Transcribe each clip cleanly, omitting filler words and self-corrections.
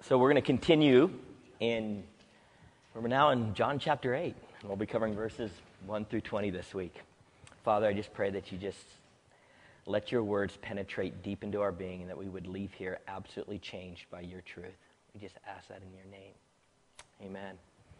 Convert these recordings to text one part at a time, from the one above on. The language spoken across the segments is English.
So we're going to continue we're now in John chapter 8. And we'll be covering verses 1 through 20 this week. Father, I just pray that you just let your words penetrate deep into our being and that we would leave here absolutely changed by your truth. We just ask that in your name. Amen.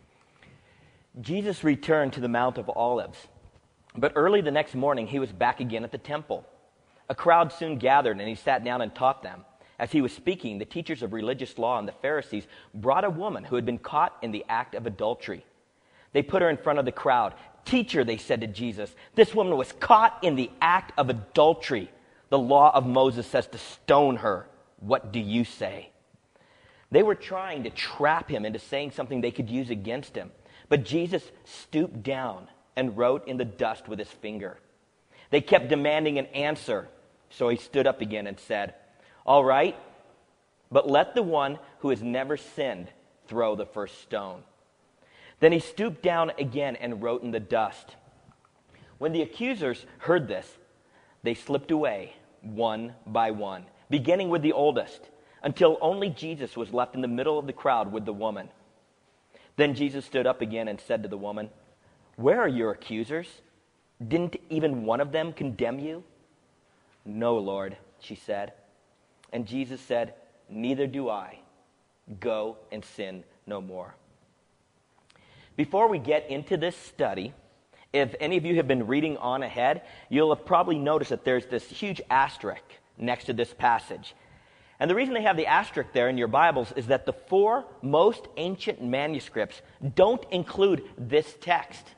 Jesus returned to the Mount of Olives, but early the next morning he was back again at the temple. A crowd soon gathered and he sat down and taught them. As he was speaking, the teachers of religious law and the Pharisees brought a woman who had been caught in the act of adultery. They put her in front of the crowd. "Teacher," they said to Jesus, "this woman was caught in the act of adultery. The law of Moses says to stone her. What do you say?" They were trying to trap him into saying something they could use against him. But Jesus stooped down and wrote in the dust with his finger. They kept demanding an answer, so he stood up again and said, "All right, but let the one who has never sinned throw the first stone." Then he stooped down again and wrote in the dust. When the accusers heard this, they slipped away one by one, beginning with the oldest, until only Jesus was left in the middle of the crowd with the woman. Then Jesus stood up again and said to the woman, "Where are your accusers? Didn't even one of them condemn you?" "No, Lord," she said. And Jesus said, "Neither do I. Go and sin no more." Before we get into this study, if any of you have been reading on ahead, you'll have probably noticed that there's this huge asterisk next to this passage. And the reason they have the asterisk there in your Bibles is that the four most ancient manuscripts don't include this text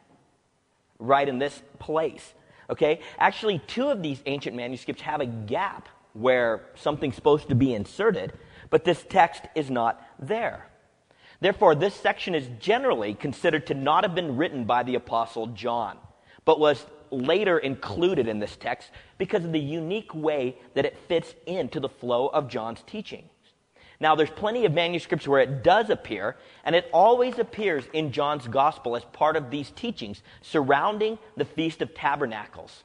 right in this place. Okay? Actually, two of these ancient manuscripts have a gap where something's supposed to be inserted, but this text is not there. Therefore, this section is generally considered to not have been written by the Apostle John, but was later included in this text because of the unique way that it fits into the flow of John's teachings. Now, there's plenty of manuscripts where it does appear, and it always appears in John's gospel as part of these teachings surrounding the Feast of Tabernacles.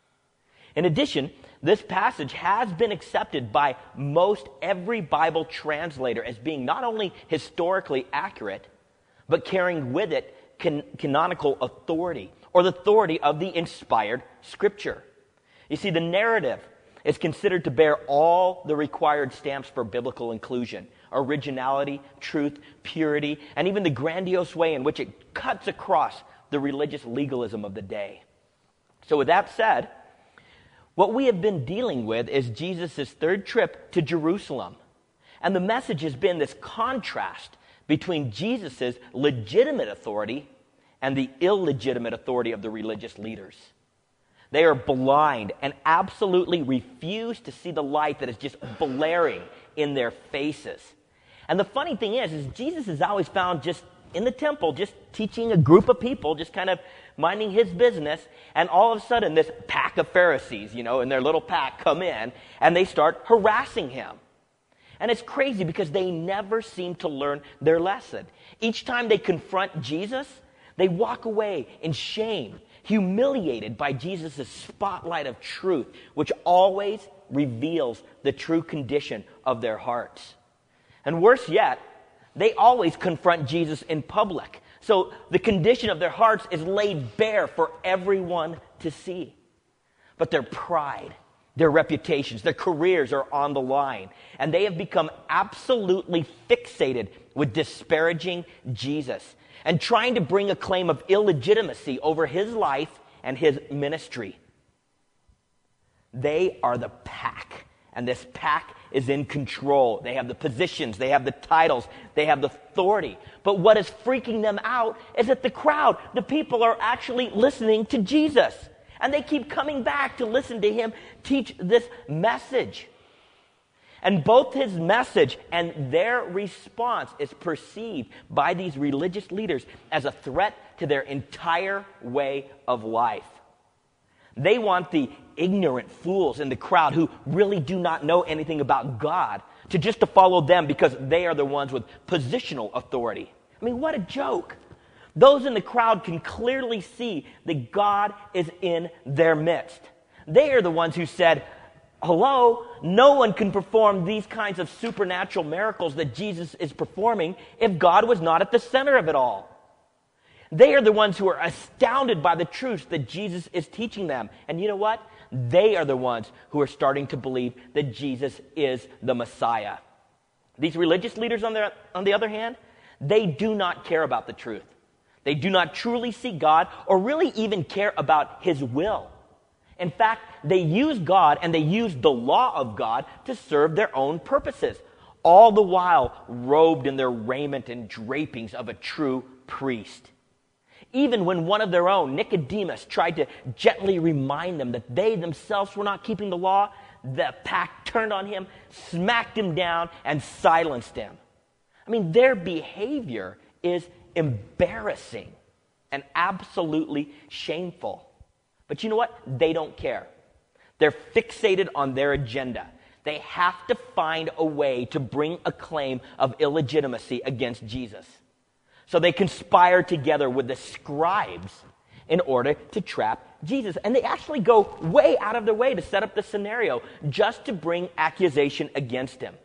In addition, this passage has been accepted by most every Bible translator as being not only historically accurate, but carrying with it canonical authority, or the authority of the inspired Scripture. You see, the narrative is considered to bear all the required stamps for biblical inclusion: originality, truth, purity, and even the grandiose way in which it cuts across the religious legalism of the day. So with that said, what we have been dealing with is Jesus' third trip to Jerusalem. And the message has been this contrast between Jesus' legitimate authority and the illegitimate authority of the religious leaders. They are blind and absolutely refuse to see the light that is just blaring in their faces. And the funny thing is Jesus is always found just in the temple, just teaching a group of people, just kind of minding his business, and all of a sudden this pack of Pharisees, in their little pack come in, and they start harassing him. And it's crazy because they never seem to learn their lesson. Each time they confront Jesus, they walk away in shame, humiliated by Jesus' spotlight of truth, which always reveals the true condition of their hearts. And worse yet, they always confront Jesus in public. So the condition of their hearts is laid bare for everyone to see. But their pride, their reputations, their careers are on the line. And they have become absolutely fixated with disparaging Jesus and trying to bring a claim of illegitimacy over his life and his ministry. They are the pack. And this pack is in control. They have the positions, they have the titles, they have the authority. But what is freaking them out is that the crowd, the people, are actually listening to Jesus. And they keep coming back to listen to him teach this message. And both his message and their response is perceived by these religious leaders as a threat to their entire way of life. They want the ignorant fools in the crowd who really do not know anything about God to follow them because they are the ones with positional authority. I mean, what a joke. Those in the crowd can clearly see that God is in their midst. They are the ones who said, Hello? No one can perform these kinds of supernatural miracles that Jesus is performing if God was not at the center of it all. They are the ones who are astounded by the truths that Jesus is teaching them. And you know what? They are the ones who are starting to believe that Jesus is the Messiah. These religious leaders, on the other hand, they do not care about the truth. They do not truly seek God or really even care about His will. In fact, they use God and they use the law of God to serve their own purposes, all the while robed in their raiment and drapings of a true priest. Even when one of their own, Nicodemus, tried to gently remind them that they themselves were not keeping the law, the pack turned on him, smacked him down, and silenced him. I mean, their behavior is embarrassing and absolutely shameful. But you know what? They don't care. They're fixated on their agenda. They have to find a way to bring a claim of illegitimacy against Jesus. So they conspire together with the scribes in order to trap Jesus. And they actually go way out of their way to set up the scenario just to bring accusation against him.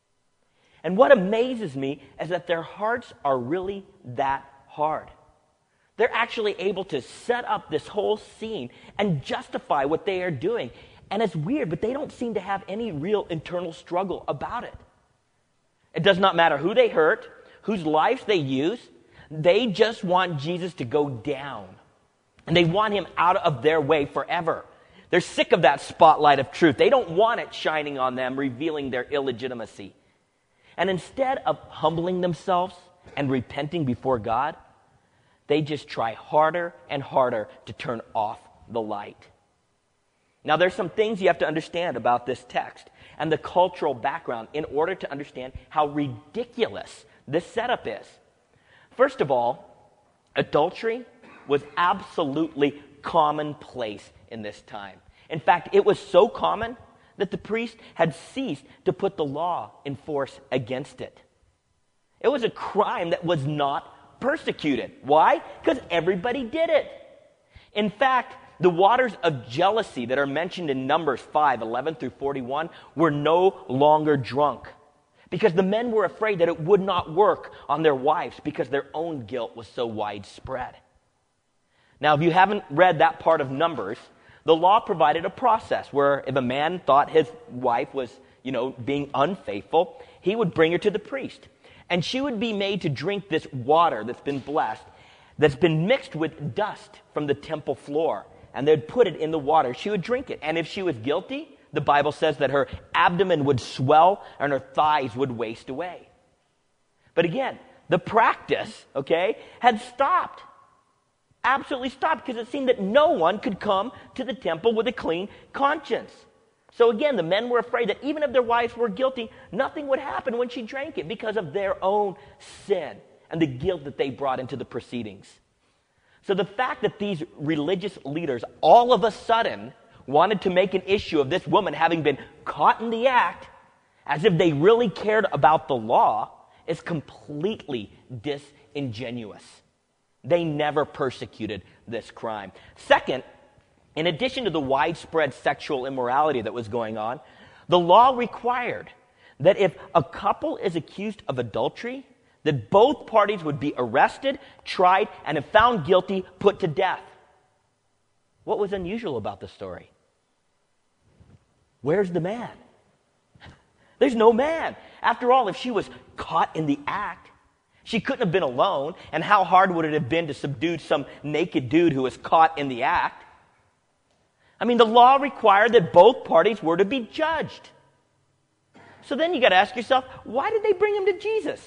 And what amazes me is that their hearts are really that hard. They're actually able to set up this whole scene and justify what they are doing. And it's weird, but they don't seem to have any real internal struggle about it. It does not matter who they hurt, whose lives they use. They just want Jesus to go down. And they want him out of their way forever. They're sick of that spotlight of truth. They don't want it shining on them, revealing their illegitimacy. And instead of humbling themselves and repenting before God, they just try harder and harder to turn off the light. Now, there's some things you have to understand about this text and the cultural background in order to understand how ridiculous this setup is. First of all, adultery was absolutely commonplace in this time. In fact, it was so common that the priest had ceased to put the law in force against it. It was a crime that was not persecuted. Why? Because everybody did it. In fact, the waters of jealousy that are mentioned in Numbers 5:11 through 41 were no longer drunk because the men were afraid that it would not work on their wives because their own guilt was so widespread. Now, if you haven't read that part of Numbers, the law provided a process where if a man thought his wife was, being unfaithful, he would bring her to the priest. And she would be made to drink this water that's been blessed, that's been mixed with dust from the temple floor. And they'd put it in the water. She would drink it. And if she was guilty, the Bible says that her abdomen would swell and her thighs would waste away. But again, the practice, had stopped. Absolutely stopped, because it seemed that no one could come to the temple with a clean conscience. So again, the men were afraid that even if their wives were guilty, nothing would happen when she drank it because of their own sin and the guilt that they brought into the proceedings. So the fact that these religious leaders all of a sudden wanted to make an issue of this woman having been caught in the act, as if they really cared about the law, is completely disingenuous. They never persecuted this crime. Second, in addition to the widespread sexual immorality that was going on, the law required that if a couple is accused of adultery, that both parties would be arrested, tried, and if found guilty, put to death. What was unusual about the story? Where's the man? There's no man. After all, if she was caught in the act, she couldn't have been alone, and how hard would it have been to subdue some naked dude who was caught in the act? I mean, the law required that both parties were to be judged. So then you got to ask yourself, why did they bring him to Jesus?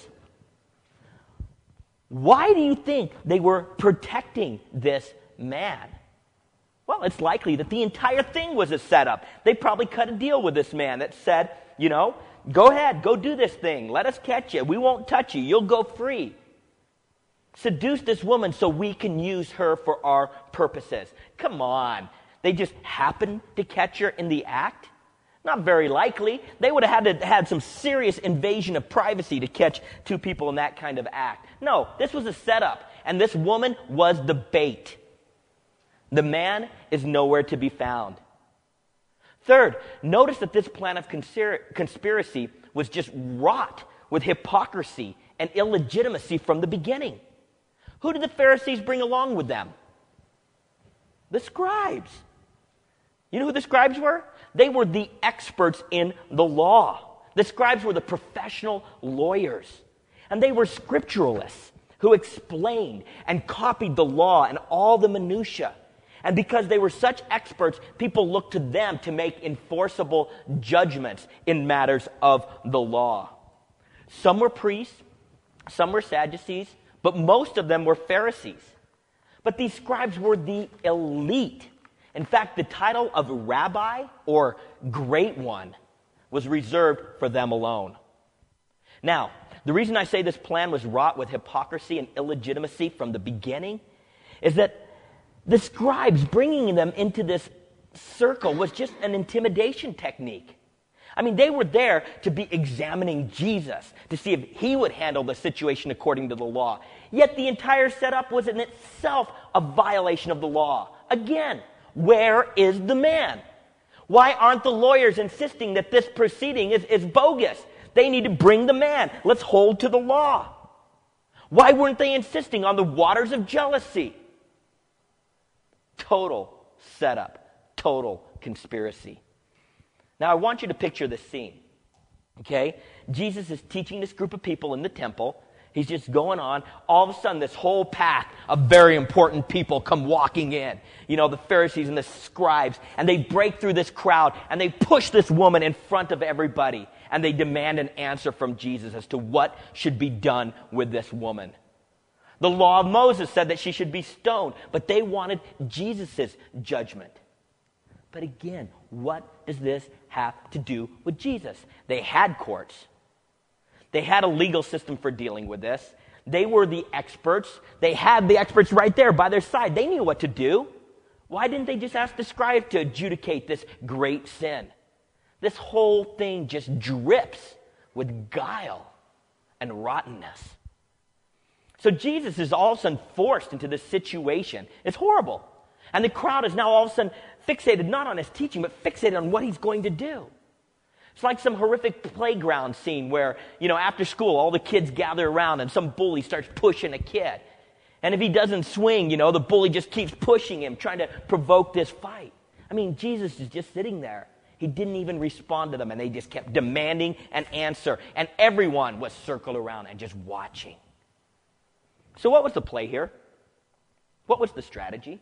Why do you think they were protecting this man? Well, it's likely that the entire thing was a setup. They probably cut a deal with this man that said, go ahead, go do this thing. Let us catch you. We won't touch you. You'll go free. Seduce this woman so we can use her for our purposes. Come on. They just happened to catch her in the act? Not very likely. They would have had some serious invasion of privacy to catch two people in that kind of act. No, this was a setup, and this woman was the bait. The man is nowhere to be found. Third, notice that this plan of conspiracy was just wrought with hypocrisy and illegitimacy from the beginning. Who did the Pharisees bring along with them? The scribes. You know who the scribes were? They were the experts in the law. The scribes were the professional lawyers. And they were scripturalists who explained and copied the law and all the minutiae. And because they were such experts, people looked to them to make enforceable judgments in matters of the law. Some were priests, some were Sadducees, but most of them were Pharisees. But these scribes were the elite. In fact, the title of rabbi or great one was reserved for them alone. Now, the reason I say this plan was wrought with hypocrisy and illegitimacy from the beginning is that the scribes bringing them into this circle was just an intimidation technique. I mean, they were there to be examining Jesus to see if he would handle the situation according to the law. Yet the entire setup was in itself a violation of the law. Again, where is the man? Why aren't the lawyers insisting that this proceeding is bogus? They need to bring the man. Let's hold to the law. Why weren't they insisting on the waters of jealousy? Total setup, total conspiracy. Now, I want you to picture this scene, okay? Jesus is teaching this group of people in the temple. He's just going on. All of a sudden, this whole pack of very important people come walking in. You know, the Pharisees and the scribes. And they break through this crowd, and they push this woman in front of everybody. And they demand an answer from Jesus as to what should be done with this woman. The law of Moses said that she should be stoned, but they wanted Jesus' judgment. But again, what does this have to do with Jesus? They had courts. They had a legal system for dealing with this. They were the experts. They had the experts right there by their side. They knew what to do. Why didn't they just ask the scribe to adjudicate this great sin? This whole thing just drips with guile and rottenness. So Jesus is all of a sudden forced into this situation. It's horrible. And the crowd is now all of a sudden fixated not on his teaching, but fixated on what he's going to do. It's like some horrific playground scene where, you know, after school, all the kids gather around and some bully starts pushing a kid. And if he doesn't swing, you know, the bully just keeps pushing him, trying to provoke this fight. I mean, Jesus is just sitting there. He didn't even respond to them, and they just kept demanding an answer. And everyone was circled around and just watching. So what was the play here? What was the strategy?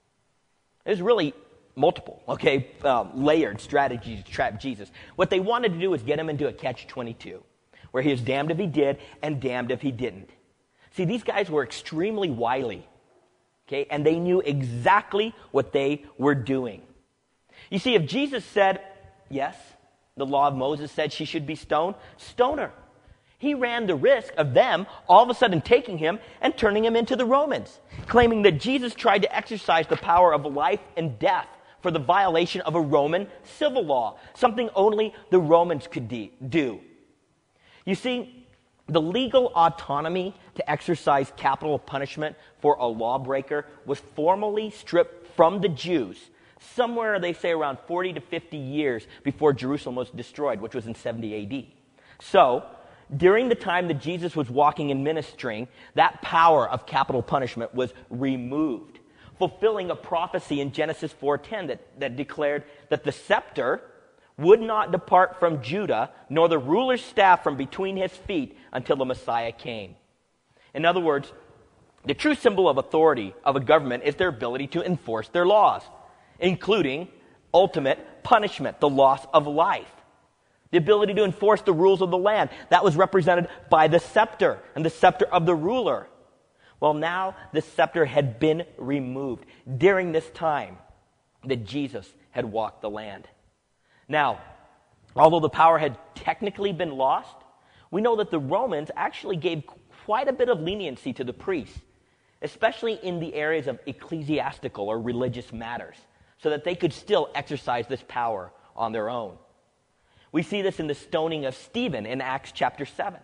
It was really multiple, okay, layered strategies to trap Jesus. What they wanted to do was get him into a catch-22, where he was damned if he did and damned if he didn't. See, these guys were extremely wily, okay, and they knew exactly what they were doing. You see, if Jesus said, yes, the law of Moses said she should be stoned, stone her. He ran the risk of them all of a sudden taking him and turning him into the Romans, claiming that Jesus tried to exercise the power of life and death for the violation of a Roman civil law, something only the Romans could do. You see, the legal autonomy to exercise capital punishment for a lawbreaker was formally stripped from the Jews somewhere, they say, around 40 to 50 years before Jerusalem was destroyed, which was in 70 A.D. So, during the time that Jesus was walking and ministering, that power of capital punishment was removed, fulfilling a prophecy in Genesis 4:10 that declared that the scepter would not depart from Judah, nor the ruler's staff from between his feet until the Messiah came. In other words, the true symbol of authority of a government is their ability to enforce their laws, including ultimate punishment, the loss of life. The ability to enforce the rules of the land. That was represented by the scepter and the scepter of the ruler. Well, now the scepter had been removed during this time that Jesus had walked the land. Now, although the power had technically been lost, we know that the Romans actually gave quite a bit of leniency to the priests, especially in the areas of ecclesiastical or religious matters, so that they could still exercise this power on their own. We see this in the stoning of Stephen in Acts chapter 7.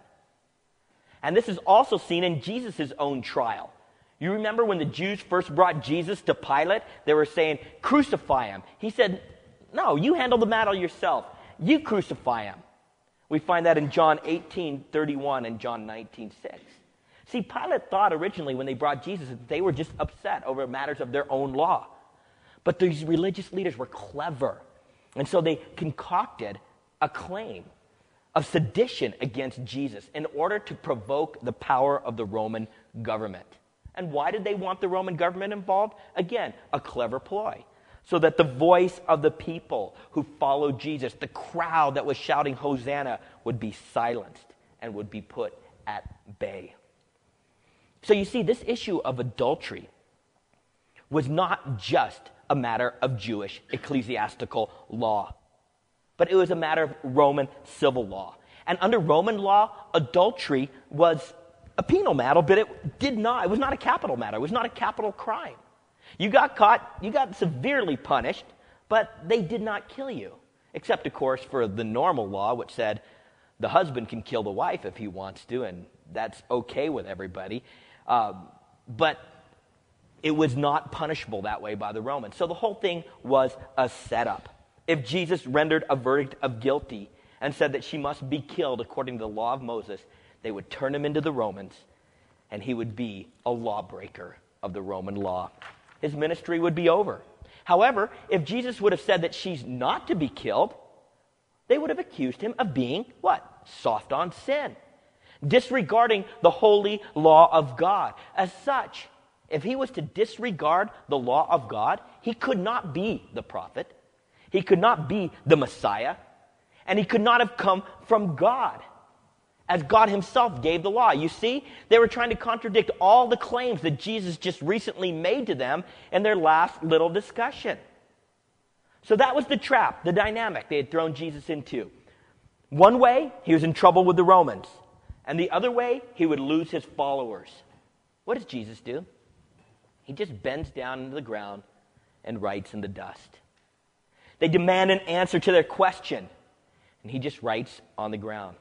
And this is also seen in Jesus' own trial. You remember when the Jews first brought Jesus to Pilate, they were saying, crucify him. He said, No, you handle the matter yourself. You crucify him. We find that in John 18:31 and John 19:6. See, Pilate thought originally when they brought Jesus that they were just upset over matters of their own law. But these religious leaders were clever. And so they concocted a claim of sedition against Jesus in order to provoke the power of the Roman government. And why did they want the Roman government involved? Again, a clever ploy. So that the voice of the people who followed Jesus, the crowd that was shouting Hosanna, would be silenced and would be put at bay. So you see, this issue of adultery was not just a matter of Jewish ecclesiastical law, but it was a matter of Roman civil law. And under Roman law, adultery was a penal matter, but it was not a capital matter. It was not a capital crime. You got caught, you got severely punished, but they did not kill you. Except, of course, for the normal law, which said the husband can kill the wife if he wants to, and that's okay with everybody. But it was not punishable that way by the Romans. So the whole thing was a setup. If Jesus rendered a verdict of guilty and said that she must be killed according to the law of Moses, they would turn him into the Romans, and he would be a lawbreaker of the Roman law. His ministry would be over. However, if Jesus would have said that she's not to be killed, they would have accused him of being, what? Soft on sin. Disregarding the holy law of God. As such, if he was to disregard the law of God, he could not be the prophet. He could not be the Messiah. And he could not have come from God, as God himself gave the law. You see, they were trying to contradict all the claims that Jesus just recently made to them in their last little discussion. So that was the trap, the dynamic they had thrown Jesus into. One way, he was in trouble with the Romans. And the other way, he would lose his followers. What does Jesus do? He just bends down into the ground and writes in the dust. They demand an answer to their question, and he just writes on the ground.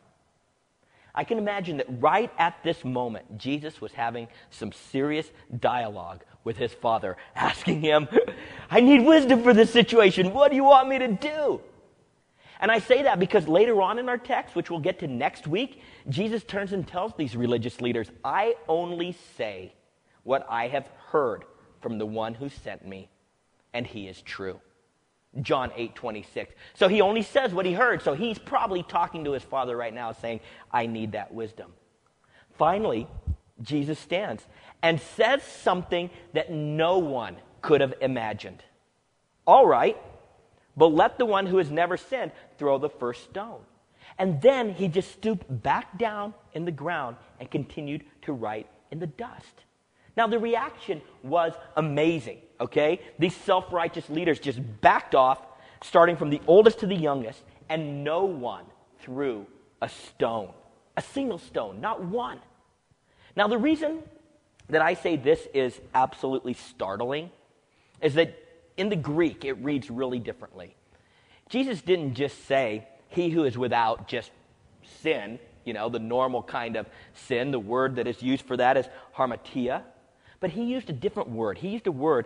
I can imagine that right at this moment, Jesus was having some serious dialogue with his Father, asking him, I need wisdom for this situation. What do you want me to do? And I say that because later on in our text, which we'll get to next week, Jesus turns and tells these religious leaders, I only say what I have heard from the one who sent me, and he is true. John 8:26. So he only says what he heard. So he's probably talking to his Father right now saying, I need that wisdom. Finally, Jesus stands and says something that no one could have imagined. All right, but let the one who has never sinned throw the first stone. And then he just stooped back down in the ground and continued to write in the dust. Now, the reaction was amazing, okay? These self-righteous leaders just backed off, starting from the oldest to the youngest, and no one threw a stone, a single stone, not one. Now, the reason that I say this is absolutely startling is that in the Greek, it reads really differently. Jesus didn't just say, he who is without just sin, you know, the normal kind of sin. The word that is used for that is harmatia. But he used a different word. He used a word,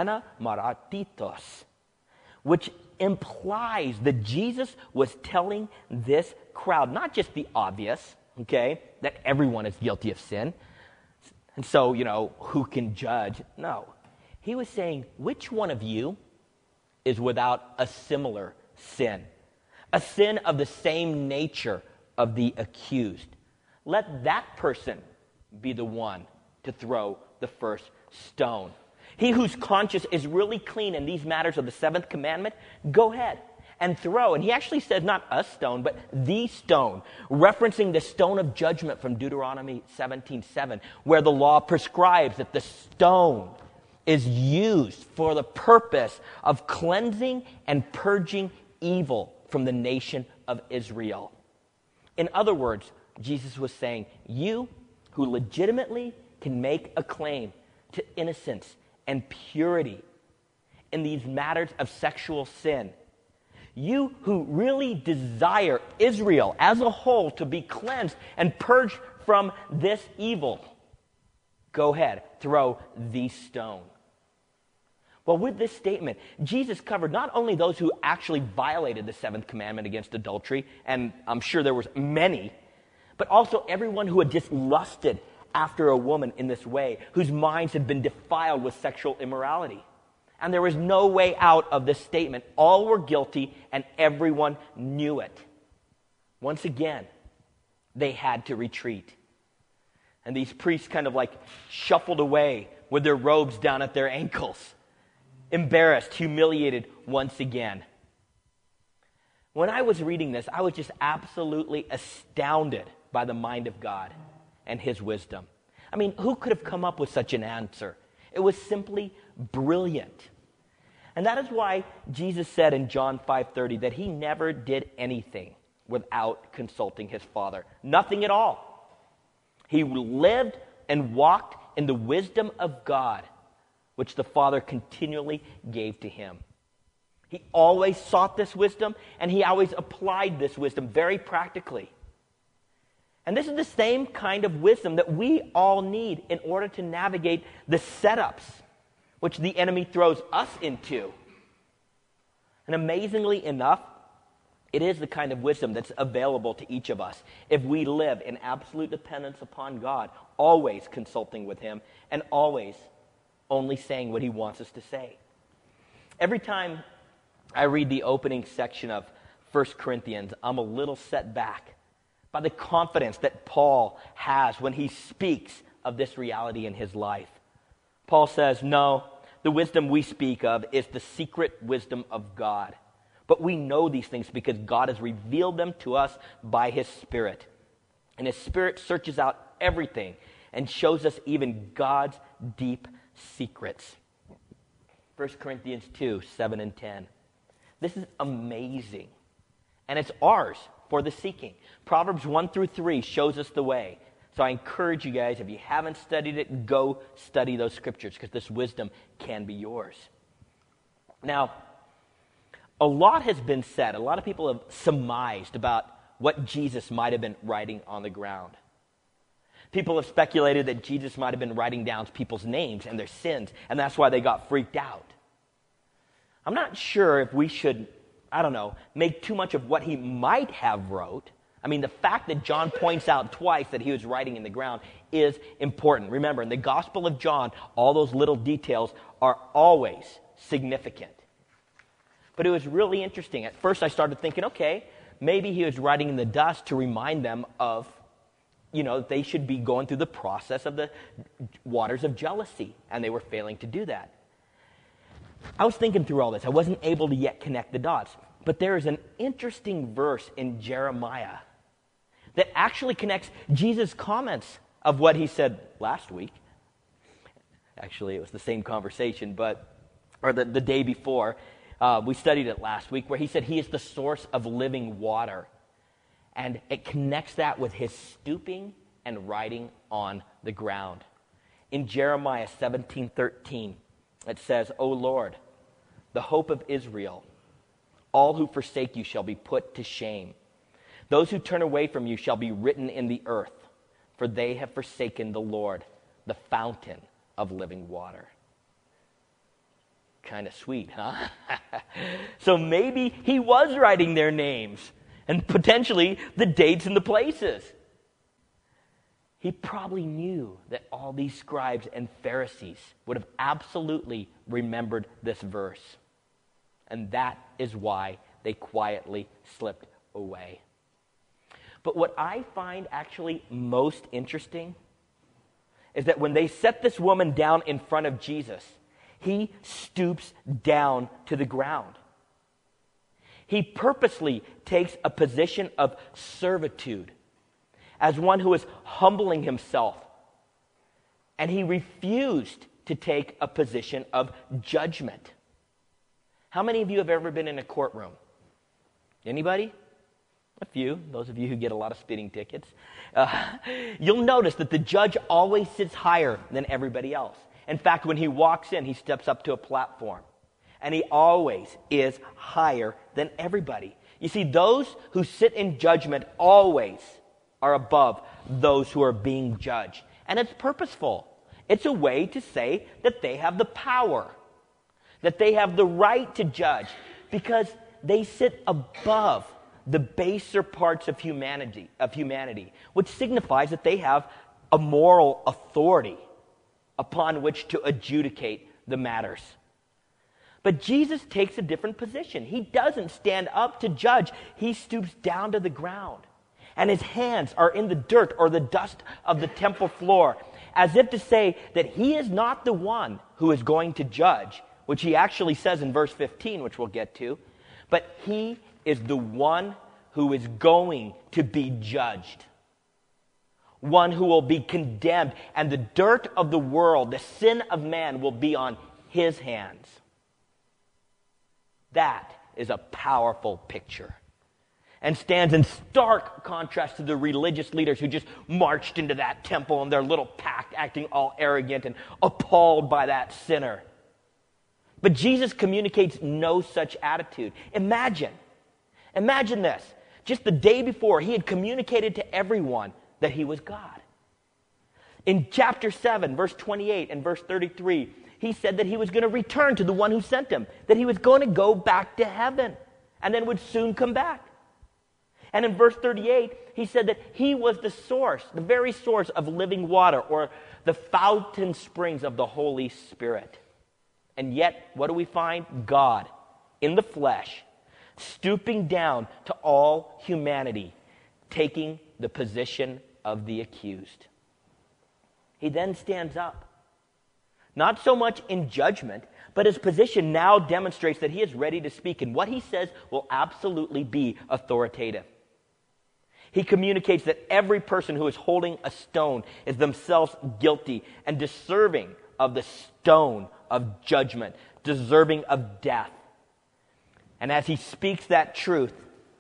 anamaratitos, which implies that Jesus was telling this crowd, not just the obvious, okay, that everyone is guilty of sin. And so, you know, who can judge? No. He was saying, which one of you is without a similar sin? A sin of the same nature of the accused. Let that person be the one to throw the first stone. He whose conscience is really clean in these matters of the seventh commandment, go ahead and throw. And he actually says not a stone, but the stone, referencing the stone of judgment from Deuteronomy 17:7, where the law prescribes that the stone is used for the purpose of cleansing and purging evil from the nation of Israel. In other words, Jesus was saying, you who legitimately can make a claim to innocence and purity in these matters of sexual sin, you who really desire Israel as a whole to be cleansed and purged from this evil, go ahead, throw the stone. Well, with this statement, Jesus covered not only those who actually violated the seventh commandment against adultery, and I'm sure there was many, but also everyone who had just lusted after a woman in this way, whose minds had been defiled with sexual immorality. And there was no way out of this statement. All were guilty, and everyone knew it. Once again, they had to retreat. And these priests kind of like shuffled away with their robes down at their ankles, embarrassed, humiliated once again. When I was reading this, I was just absolutely astounded by the mind of God and his wisdom. I mean, who could have come up with such an answer? It was simply brilliant. And that is why Jesus said in John 5:30 that he never did anything without consulting his Father. Nothing at all. He lived and walked in the wisdom of God, which the Father continually gave to him. He always sought this wisdom, and he always applied this wisdom very practically. And this is the same kind of wisdom that we all need in order to navigate the setups which the enemy throws us into. And amazingly enough, it is the kind of wisdom that's available to each of us if we live in absolute dependence upon God, always consulting with him and always only saying what he wants us to say. Every time I read the opening section of 1 Corinthians, I'm a little set back by the confidence that Paul has when he speaks of this reality in his life. Paul says, no, the wisdom we speak of is the secret wisdom of God. But we know these things because God has revealed them to us by his Spirit. And his Spirit searches out everything and shows us even God's deep secrets. 1 Corinthians 2, 7 and 10. This is amazing. And it's ours for the seeking. Proverbs 1 through 3 shows us the way. So I encourage you guys, if you haven't studied it, go study those scriptures because this wisdom can be yours. Now, a lot has been said. A lot of people have surmised about what Jesus might have been writing on the ground. People have speculated that Jesus might have been writing down people's names and their sins, and that's why they got freaked out. I'm not sure if we should, make too much of what he might have wrote. I mean, the fact that John points out twice that he was writing in the ground is important. Remember, in the Gospel of John, all those little details are always significant. But it was really interesting. At first I started thinking, okay, maybe he was writing in the dust to remind them of, they should be going through the process of the waters of jealousy, and they were failing to do that. I was thinking through all this. I wasn't able to yet connect the dots. But there is an interesting verse in Jeremiah that actually connects Jesus' comments of what he said last week. Actually, it was the same conversation, or the day before. We studied it last week, where he said he is the source of living water. And it connects that with his stooping and writing on the ground. In Jeremiah 17:13, it says, O Lord, the hope of Israel, all who forsake you shall be put to shame. Those who turn away from you shall be written in the earth, for they have forsaken the Lord, the fountain of living water. Kind of sweet, huh? So maybe he was writing their names and potentially the dates and the places. He probably knew that all these scribes and Pharisees would have absolutely remembered this verse. And that is why they quietly slipped away. But what I find actually most interesting is that when they set this woman down in front of Jesus, he stoops down to the ground. He purposely takes a position of servitude as one who is humbling himself. And he refused to take a position of judgment. How many of you have ever been in a courtroom? Anybody? A few, those of you who get a lot of speeding tickets. You'll notice that the judge always sits higher than everybody else. In fact, when he walks in, he steps up to a platform. And he always is higher than everybody. You see, those who sit in judgment always are above those who are being judged. And it's purposeful. It's a way to say that they have the power that they have the right to judge because they sit above the baser parts of humanity, which signifies that they have a moral authority upon which to adjudicate the matters. But Jesus takes a different position. He doesn't stand up to judge. He stoops down to the ground, and his hands are in the dirt or the dust of the temple floor, as if to say that he is not the one who is going to judge, which he actually says in verse 15, which we'll get to, but he is the one who is going to be judged, one who will be condemned, and the dirt of the world, the sin of man, will be on his hands. That is a powerful picture and stands in stark contrast to the religious leaders who just marched into that temple in their little pack, acting all arrogant and appalled by that sinner. But Jesus communicates no such attitude. Imagine this. Just the day before, he had communicated to everyone that he was God. In chapter 7, verse 28 and verse 33, he said that he was going to return to the one who sent him, that he was going to go back to heaven and then would soon come back. And in verse 38, he said that he was the source, the very source of living water, or the fountain springs of the Holy Spirit. And yet, what do we find? God, in the flesh, stooping down to all humanity, taking the position of the accused. He then stands up, not so much in judgment, but his position now demonstrates that he is ready to speak, and what he says will absolutely be authoritative. He communicates that every person who is holding a stone is themselves guilty and deserving of the stone of judgment, deserving of death. And as he speaks that truth,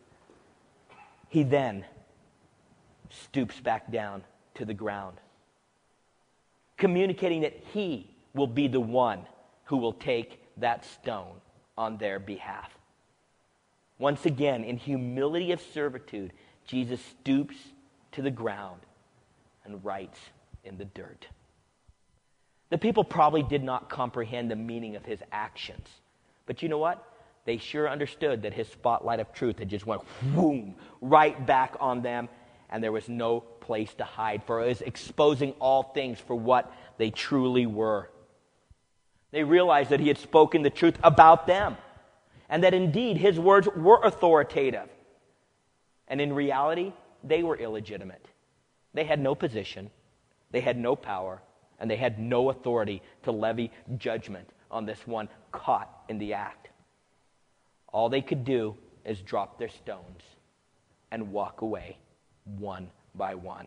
he then stoops back down to the ground, communicating that he will be the one who will take that stone on their behalf. Once again, in humility of servitude, Jesus stoops to the ground and writes in the dirt. The people probably did not comprehend the meaning of his actions. But you know what? They sure understood that his spotlight of truth had just went whoom, right back on them, and there was no place to hide, for it was exposing all things for what they truly were. They realized that he had spoken the truth about them, and that indeed his words were authoritative. And in reality, they were illegitimate. They had no position, they had no power, and they had no authority to levy judgment on this one caught in the act. All they could do is drop their stones and walk away one by one.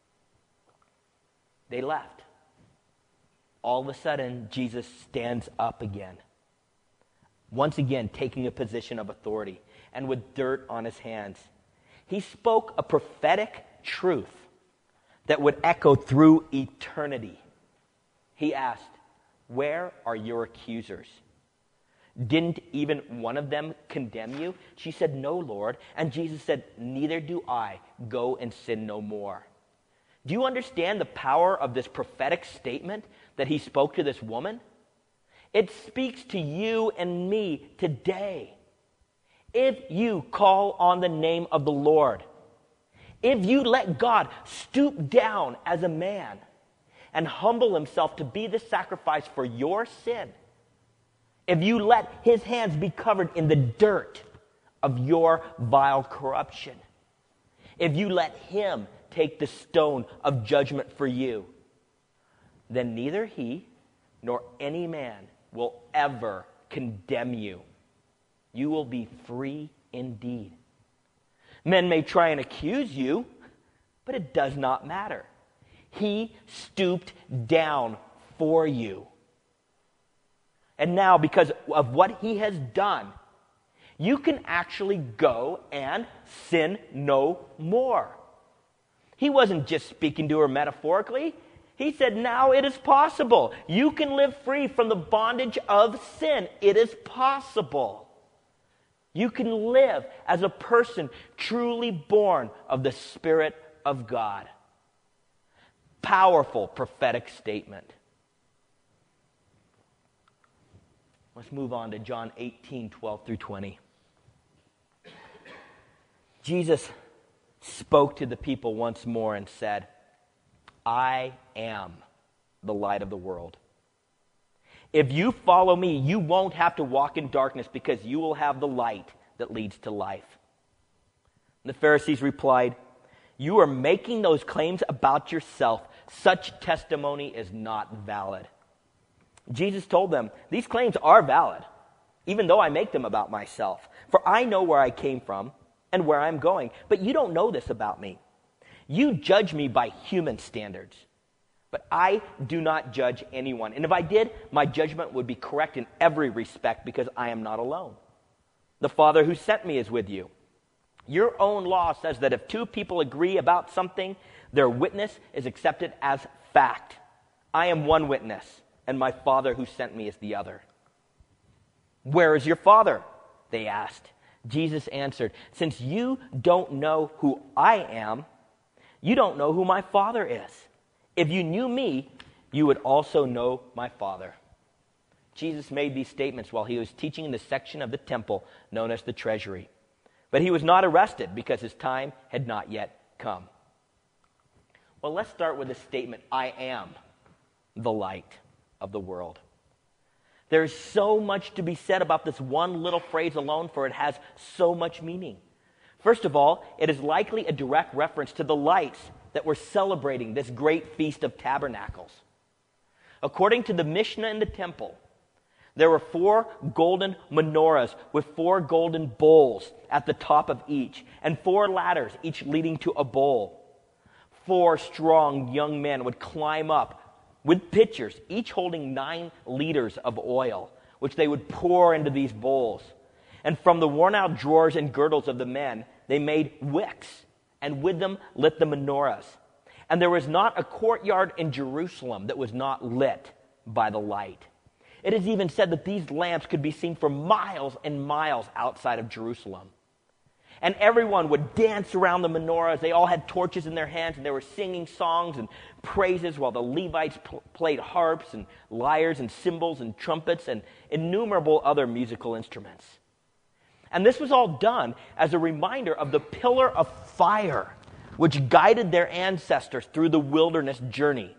They left. All of a sudden, Jesus stands up again, once again taking a position of authority, and with dirt on his hands. He spoke a prophetic truth that would echo through eternity. He asked, "Where are your accusers? Didn't even one of them condemn you?" She said, "No, Lord." And Jesus said, "Neither do I. Go and sin no more." Do you understand the power of this prophetic statement that he spoke to this woman? It speaks to you and me today. If you call on the name of the Lord, if you let God stoop down as a man and humble himself to be the sacrifice for your sin, if you let his hands be covered in the dirt of your vile corruption, if you let him take the stone of judgment for you, then neither he nor any man will ever condemn you. You will be free indeed. Men may try and accuse you, but it does not matter. He stooped down for you. And now, because of what he has done, you can actually go and sin no more. He wasn't just speaking to her metaphorically. He said, now it is possible. You can live free from the bondage of sin. It is possible. You can live as a person truly born of the Spirit of God. Powerful prophetic statement. Let's move on to John 18:12 through 20. Jesus spoke to the people once more and said, I am the light of the world. If you follow me, you won't have to walk in darkness because you will have the light that leads to life. The Pharisees replied, you are making those claims about yourself. Such testimony is not valid. Jesus told them, these claims are valid, even though I make them about myself. For I know where I came from and where I'm going, but you don't know this about me. You judge me by human standards, but I do not judge anyone. And if I did, my judgment would be correct in every respect because I am not alone. The Father who sent me is with you. Your own law says that if two people agree about something, their witness is accepted as fact. I am one witness, and my Father who sent me is the other. Where is your Father? They asked. Jesus answered, since you don't know who I am, you don't know who my Father is. If you knew me, you would also know my Father. Jesus made these statements while he was teaching in the section of the temple known as the treasury. But he was not arrested because his time had not yet come. Well, let's start with the statement, I am the light of the world. There is so much to be said about this one little phrase alone, for it has so much meaning. First of all, it is likely a direct reference to the lights that were celebrating this great Feast of Tabernacles. According to the Mishnah in the temple, there were 4 golden menorahs with 4 golden bowls at the top of each, and 4 ladders, each leading to a bowl. 4 strong young men would climb up with pitchers, each holding 9 liters of oil, which they would pour into these bowls. And from the worn-out drawers and girdles of the men, they made wicks, and with them lit the menorahs. And there was not a courtyard in Jerusalem that was not lit by the light. It is even said that these lamps could be seen for miles and miles outside of Jerusalem. And everyone would dance around the menorahs. They all had torches in their hands, and they were singing songs and praises while the Levites played harps and lyres and cymbals and trumpets and innumerable other musical instruments. And this was all done as a reminder of the pillar of fire which guided their ancestors through the wilderness journey.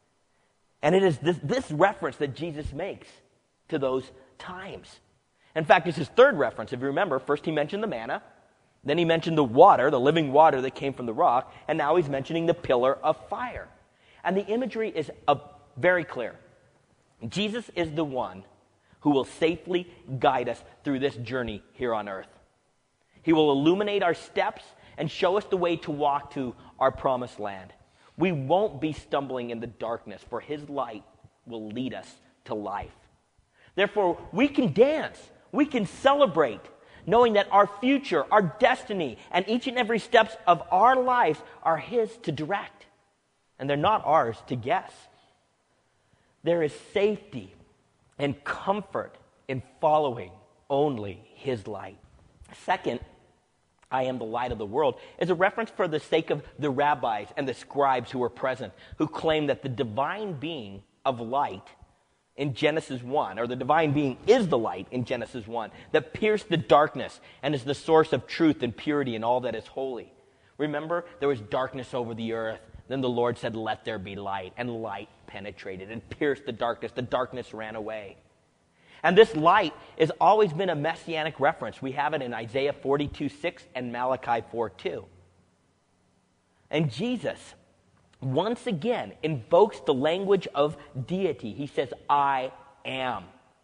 And it is this reference that Jesus makes to those times. In fact, it's his third reference. If you remember, first he mentioned the manna, then he mentioned the water, the living water that came from the rock, and now he's mentioning the pillar of fire. And the imagery is very clear. Jesus is the one who will safely guide us through this journey here on earth. He will illuminate our steps and show us the way to walk to our promised land. We won't be stumbling in the darkness, for his light will lead us to life. Therefore, we can dance, we can celebrate, knowing that our future, our destiny, and each and every steps of our lives are his to direct. And they're not ours to guess. There is safety and comfort in following only his light. Second, I am the light of the world, is a reference for the sake of the rabbis and the scribes who were present, who claimed that the divine being of light in Genesis 1, or the divine being is the light in Genesis 1, that pierced the darkness and is the source of truth and purity and all that is holy. Remember, there was darkness over the earth. Then the Lord said, let there be light, and light penetrated and pierced the darkness. The darkness ran away. And this light has always been a messianic reference. We have it in Isaiah 42:6 and Malachi 4:2. And Jesus, once again, invokes the language of deity. He says, I am.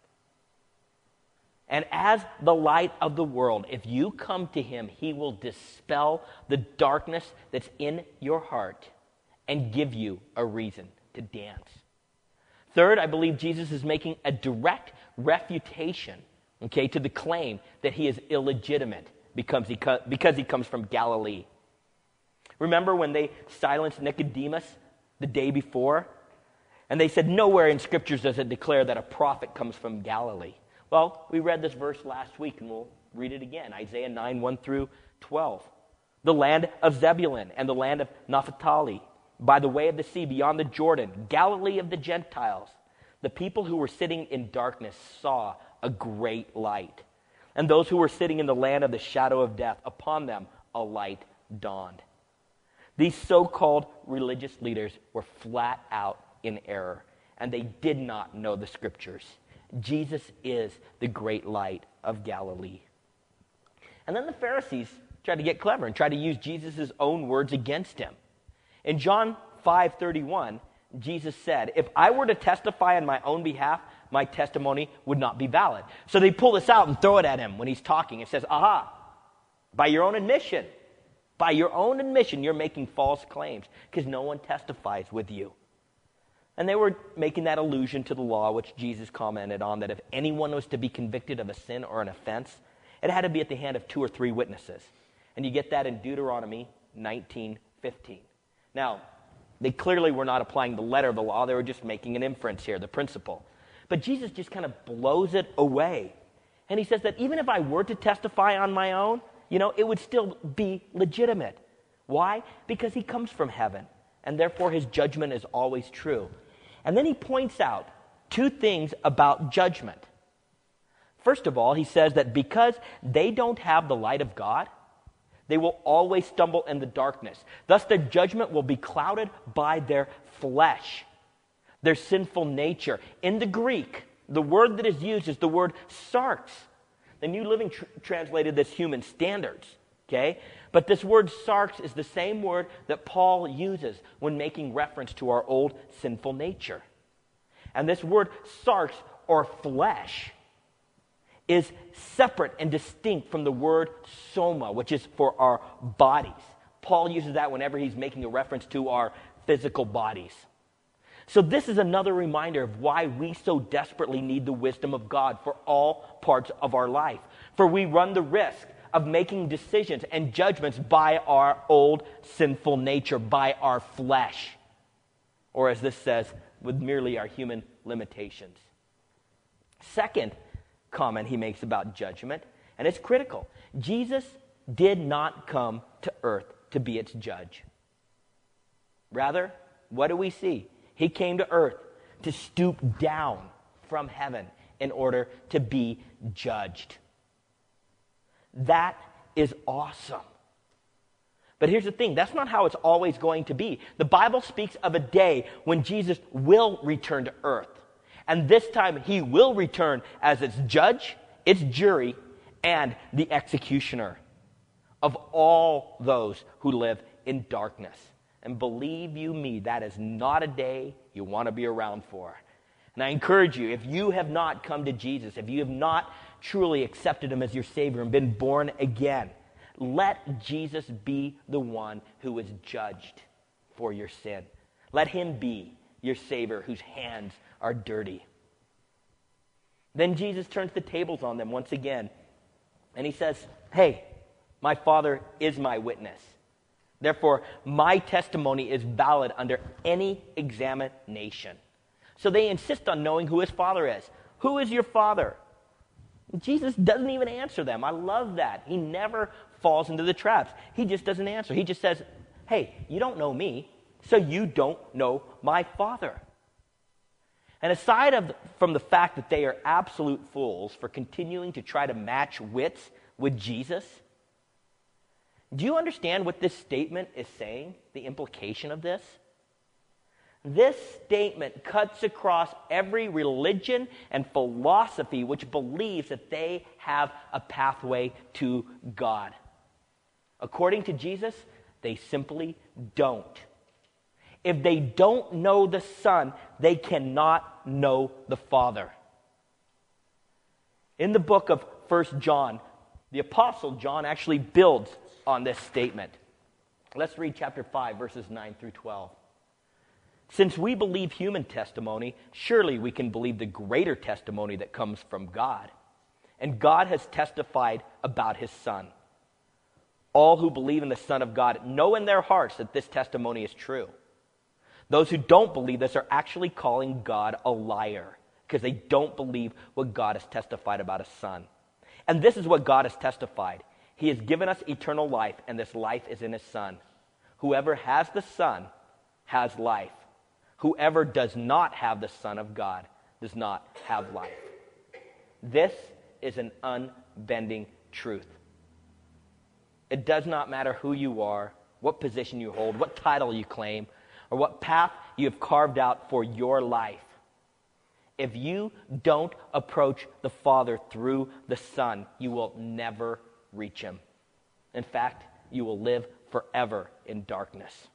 And as the light of the world, if you come to him, he will dispel the darkness that's in your heart and give you a reason to dance. Third, I believe Jesus is making a direct refutation, to the claim that he is illegitimate because he comes from Galilee. Remember when they silenced Nicodemus the day before? And they said, nowhere in Scriptures does it declare that a prophet comes from Galilee. Well, we read this verse last week, and we'll read it again. Isaiah 9:1-12. The land of Zebulun and the land of Naphtali, by the way of the sea beyond the Jordan, Galilee of the Gentiles. The people who were sitting in darkness saw a great light. And those who were sitting in the land of the shadow of death, upon them a light dawned. These so-called religious leaders were flat out in error, and they did not know the scriptures. Jesus is the great light of Galilee. And then the Pharisees tried to get clever and tried to use Jesus' own words against him. In John 5:31, Jesus said, if I were to testify on my own behalf, my testimony would not be valid. So they pull this out and throw it at him when he's talking. It says, aha, by your own admission, you're making false claims because no one testifies with you. And they were making that allusion to the law, which Jesus commented on, that if anyone was to be convicted of a sin or an offense, it had to be at the hand of 2 or 3 witnesses. And you get that in Deuteronomy 19:15. Now, they clearly were not applying the letter of the law. They were just making an inference here, the principle. But Jesus just kind of blows it away. And he says that even if I were to testify on my own, it would still be legitimate. Why? Because he comes from heaven, and therefore his judgment is always true. And then he points out 2 things about judgment. First of all, he says that because they don't have the light of God, they will always stumble in the darkness. Thus, their judgment will be clouded by their flesh, their sinful nature. In the Greek, the word that is used is the word sarx. The New Living translated this human standards, okay? But this word sarx is the same word that Paul uses when making reference to our old sinful nature. And this word sarx, or flesh, is separate and distinct from the word soma, which is for our bodies. Paul uses that whenever he's making a reference to our physical bodies. So this is another reminder of why we so desperately need the wisdom of God for all parts of our life. For we run the risk of making decisions and judgments by our old sinful nature, by our flesh. Or as this says, with merely our human limitations. Second comment he makes about judgment, and it's critical. Jesus did not come to earth to be its judge. Rather, what do we see? He came to earth to stoop down from heaven in order to be judged. That is awesome. But here's the thing, that's not how it's always going to be. The Bible speaks of a day when Jesus will return to earth. And this time he will return as its judge, its jury, and the executioner of all those who live in darkness. And believe you me, that is not a day you want to be around for. And I encourage you, if you have not come to Jesus, if you have not truly accepted him as your Savior and been born again, let Jesus be the one who is judged for your sin. Let him be your Savior whose hands are dirty. Then Jesus turns the tables on them once again, and he says, hey, my Father is my witness. Therefore, my testimony is valid under any examination. So they insist on knowing who his Father is. Who is your Father? Jesus doesn't even answer them. I love that. He never falls into the traps. He just doesn't answer. He just says, hey, you don't know me, so you don't know my Father. And aside from the fact that they are absolute fools for continuing to try to match wits with Jesus, do you understand what this statement is saying? The implication of this? This statement cuts across every religion and philosophy which believes that they have a pathway to God. According to Jesus, they simply don't. If they don't know the Son, they cannot know the Father. In the book of 1 John, the Apostle John actually builds on this statement. Let's read chapter 5, verses 9 through 12. Since we believe human testimony, surely we can believe the greater testimony that comes from God. And God has testified about his Son. All who believe in the Son of God know in their hearts that this testimony is true. Those who don't believe this are actually calling God a liar because they don't believe what God has testified about his Son. And this is what God has testified. He has given us eternal life, and this life is in his Son. Whoever has the Son has life. Whoever does not have the Son of God does not have life. This is an unbending truth. It does not matter who you are, what position you hold, what title you claim, or what path you have carved out for your life. If you don't approach the Father through the Son, you will never reach him. In fact, you will live forever in darkness.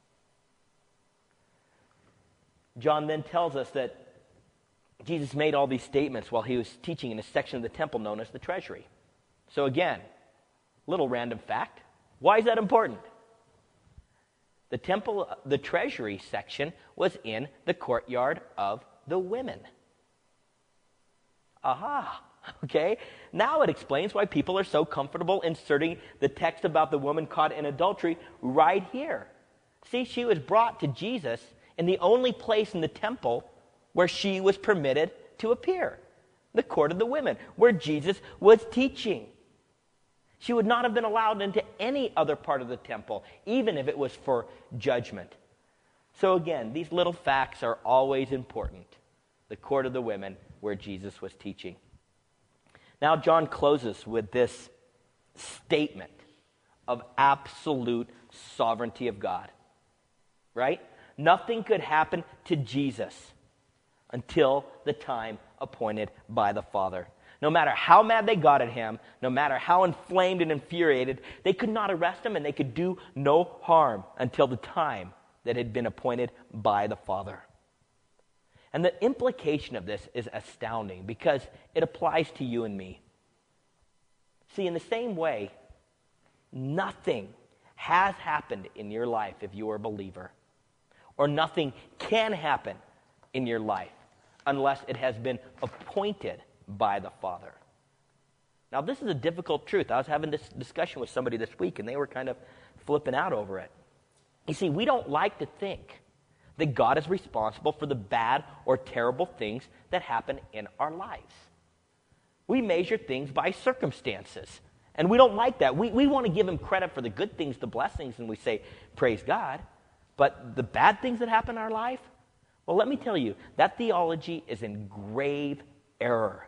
John then tells us that Jesus made all these statements while he was teaching in a section of the temple known as the treasury. So again, little random fact. Why is that important? The temple, the treasury section was in the courtyard of the women. Aha, okay. Now it explains why people are so comfortable inserting the text about the woman caught in adultery right here. See, she was brought to Jesus in the only place in the temple where she was permitted to appear, the court of the women, where Jesus was teaching. She would not have been allowed into any other part of the temple, even if it was for judgment. So again, these little facts are always important. The court of the women, where Jesus was teaching. Now John closes with this statement of absolute sovereignty of God. Right? Nothing could happen to Jesus until the time appointed by the Father. No matter how mad they got at him, no matter how inflamed and infuriated, they could not arrest him and they could do no harm until the time that had been appointed by the Father. And the implication of this is astounding because it applies to you and me. See, in the same way, nothing has happened in your life if you are a believer, or nothing can happen in your life unless it has been appointed by the Father. Now, this is a difficult truth. I was having this discussion with somebody this week, and they were kind of flipping out over it. You see, we don't like to think that God is responsible for the bad or terrible things that happen in our lives. We measure things by circumstances, and we don't like that. We want to give him credit for the good things, the blessings, and we say, praise God. But the bad things that happen in our life, well, let me tell you, that theology is in grave error.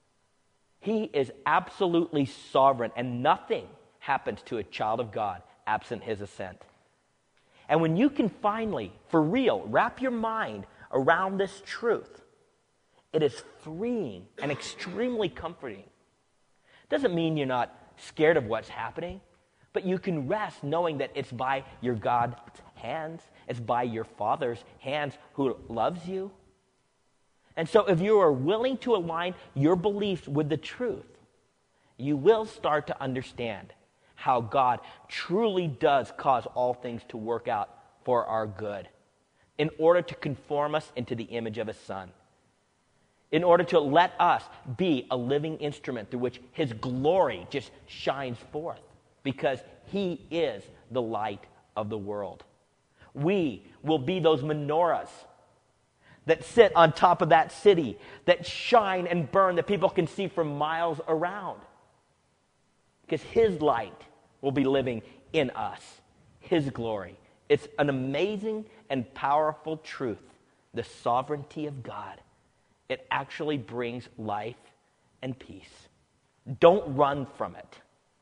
He is absolutely sovereign, and nothing happens to a child of God absent his assent. And when you can finally, for real, wrap your mind around this truth, it is freeing and extremely comforting. It doesn't mean you're not scared of what's happening, but you can rest knowing that it's by your God's hands, it's by your Father's hands who loves you. And so if you are willing to align your beliefs with the truth, you will start to understand how God truly does cause all things to work out for our good in order to conform us into the image of his Son, in order to let us be a living instrument through which his glory just shines forth, because he is the light of the world. We will be those menorahs that sit on top of that city, that shine and burn, that people can see from miles around. Because his light will be living in us, his glory. It's an amazing and powerful truth, the sovereignty of God. It actually brings life and peace. Don't run from it.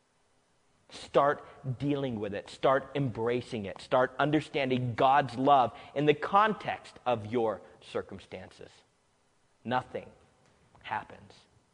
Start dealing with it. Start embracing it. Start understanding God's love in the context of your circumstances. Nothing happens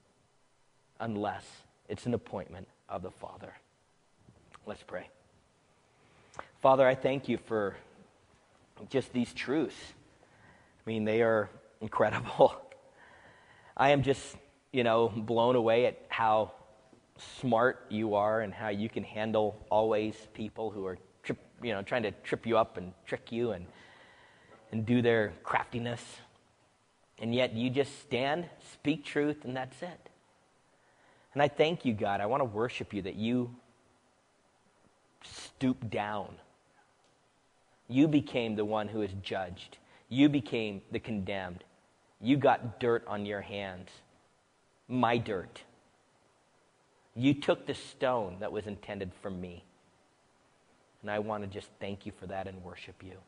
unless it's an appointment of the Father. Let's pray. Father, I thank you for just these truths. I mean, they are incredible. I am just, blown away at how smart you are and how you can handle always people who are trying to trip you up and trick you and do their craftiness. And yet you just stand, speak truth, and that's it. And I thank you, God. I want to worship you that you stooped down. You became the one who is judged. You became the condemned. You got dirt on your hands, my dirt. You took the stone that was intended for me. And I want to just thank you for that and worship you.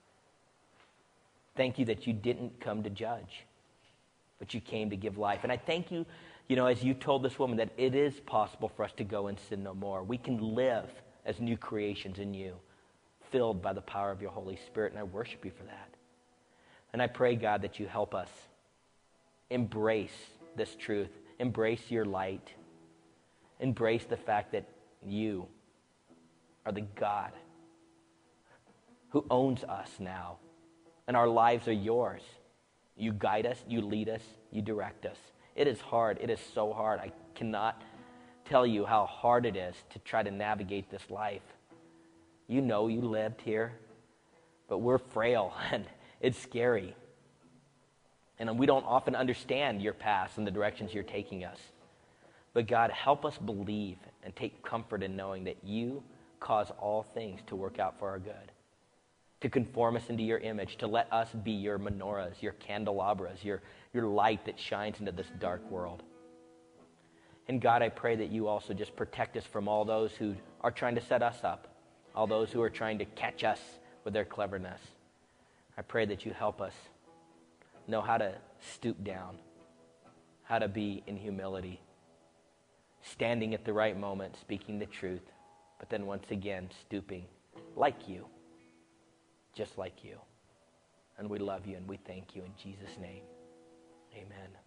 Thank you that you didn't come to judge, but you came to give life. And I thank you You know, as you told this woman that it is possible for us to go and sin no more. We can live as new creations in you, filled by the power of your Holy Spirit, and I worship you for that. And I pray, God, that you help us embrace this truth, embrace your light, embrace the fact that you are the God who owns us now, and our lives are yours. You guide us, you lead us, you direct us. It is hard. It is so hard. I cannot tell you how hard it is to try to navigate this life. You know, you lived here, but we're frail and it's scary. And we don't often understand your paths and the directions you're taking us. But God, help us believe and take comfort in knowing that you cause all things to work out for our good, to conform us into your image, to let us be your menorahs, your candelabras, your light that shines into this dark world. And God, I pray that you also just protect us from all those who are trying to set us up, all those who are trying to catch us with their cleverness. I pray that you help us know how to stoop down, how to be in humility, standing at the right moment, speaking the truth, but then once again stooping like you, just like you. And we love you and we thank you in Jesus' name. Amen.